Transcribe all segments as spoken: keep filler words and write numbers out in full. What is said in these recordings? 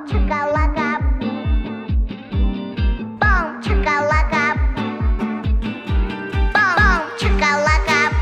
чакалака. Бум, чакалака. Бум, чакалака.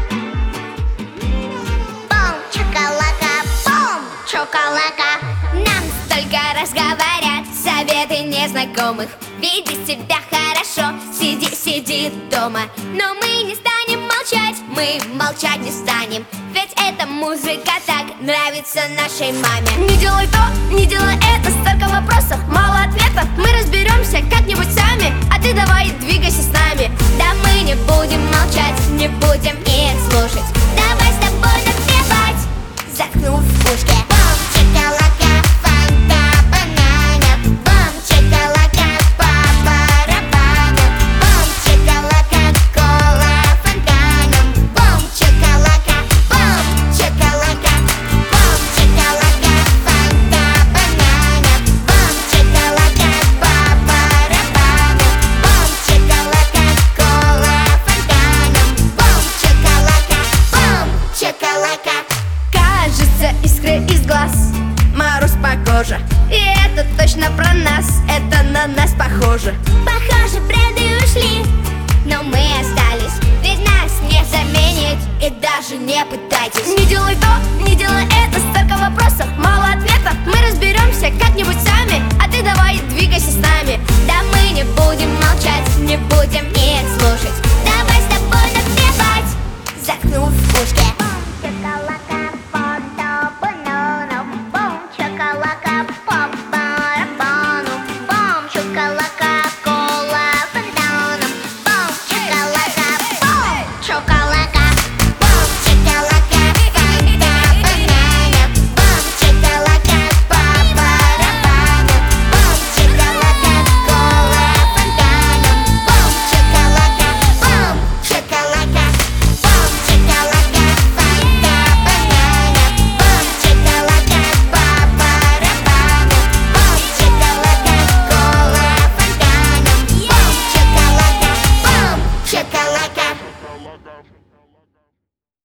Бум, чакалака. Бум, чакалака. Нам столько раз говорят советы незнакомых: веди себя хорошо, сиди, сиди дома. Но мы не станем молчать, мы молчать не станем, ведь эта музыка так нравится нашей маме. Не делай то, не делай это, столько вопросов, мало ответов. Мы разберемся как-нибудь сами, а ты давай двигайся с нами. Да мы не будем молчать, не будем их слушать. Давай с тобой напевать, заткнув ушки. Бум, чакалака, фанта, банана. Бум, чакалака, по барабану. Бум, чакалака, кола фонтаном. Бум, чакалака, бум, чакалака. Бум, чакалака, фанта, банана. Бум, чакалака, по барабану. Бум, чакалака, кола фонтаном. Бум, чакалака, бум, чакалака. Кажется, искры из глаз, мороз по коже. И это точно про нас, это на нас похоже. Похоже, бренды ушли, но мы остались, ведь нас не заменить, и даже не пытайтесь. Не делай то, не делай это, столько вопросов, мало ответов. Мы разберемся